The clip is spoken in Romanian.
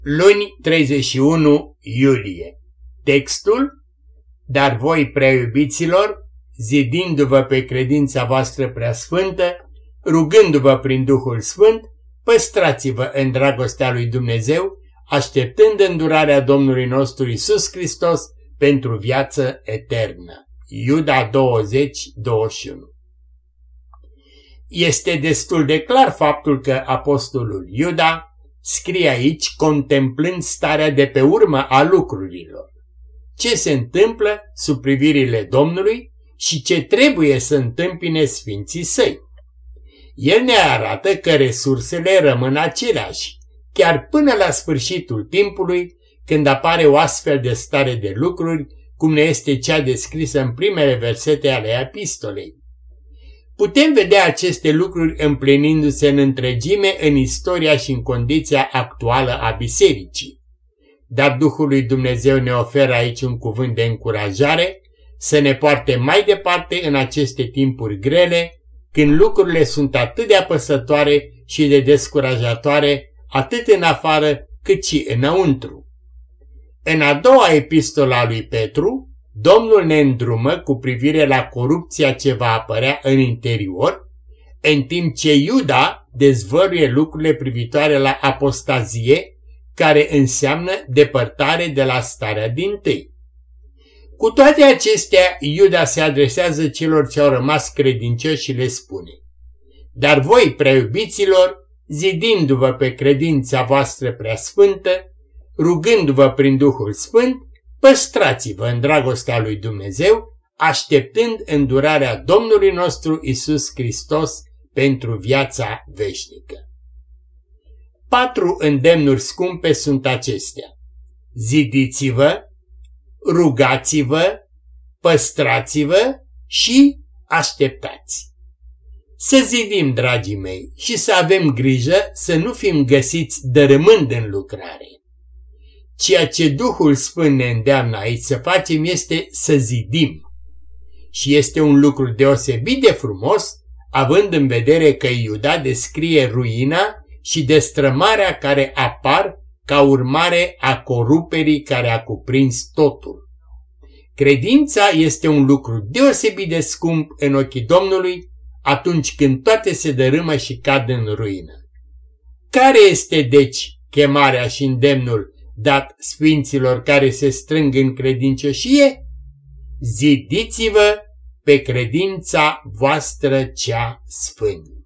Luni 31 iulie. Textul: dar voi, prea iubiților, zidindu-vă pe credința voastră preasfântă, rugându-vă prin Duhul Sfânt, păstrați-vă în dragostea lui Dumnezeu, așteptând îndurarea Domnului nostru Iisus Hristos pentru viață eternă. Iuda 20:21. Este destul de clar faptul că apostolul Iuda scrie aici contemplând starea de pe urmă a lucrurilor. Ce se întâmplă sub privirile Domnului și ce trebuie să întâmpine sfinții săi. El ne arată că resursele rămân aceleași, chiar până la sfârșitul timpului, când apare o astfel de stare de lucruri, cum ne este cea descrisă în primele versete ale epistolei. Putem vedea aceste lucruri împlinindu-se în întregime în istoria și în condiția actuală a bisericii. Dar Duhul lui Dumnezeu ne oferă aici un cuvânt de încurajare să ne poarte mai departe în aceste timpuri grele, când lucrurile sunt atât de apăsătoare și de descurajatoare, atât în afară cât și înăuntru. În a doua epistolă a lui Petru, Domnul ne îndrumă cu privire la corupția ce va apărea în interior, în timp ce Iuda dezvăluie lucrurile privitoare la apostazie, care înseamnă depărtare de la starea dintâi. Cu toate acestea, Iuda se adresează celor ce au rămas credincioși și le spune: dar voi, prea iubiților, zidindu-vă pe credința voastră preasfântă, rugându-vă prin Duhul Sfânt, păstrați-vă în dragostea lui Dumnezeu, așteptând îndurarea Domnului nostru Iisus Hristos pentru viața veșnică. 4 îndemnuri scumpe sunt acestea: zidiți-vă, rugați-vă, păstrați-vă și așteptați. Să zidim, dragii mei, și să avem grijă să nu fim găsiți dărâmând în lucrare. Ceea ce Duhul Sfânt ne îndeamnă aici să facem este să zidim. Și este un lucru deosebit de frumos, având în vedere că Iuda descrie ruina și destrămarea care apar ca urmare a coruperii care a cuprins totul. Credința este un lucru deosebit de scump în ochii Domnului atunci când toate se dărâmă și cad în ruină. Care este, deci, chemarea și îndemnul dat sfinților care se strâng în credincioșie? Zidiți-vă pe credința voastră cea sfântă.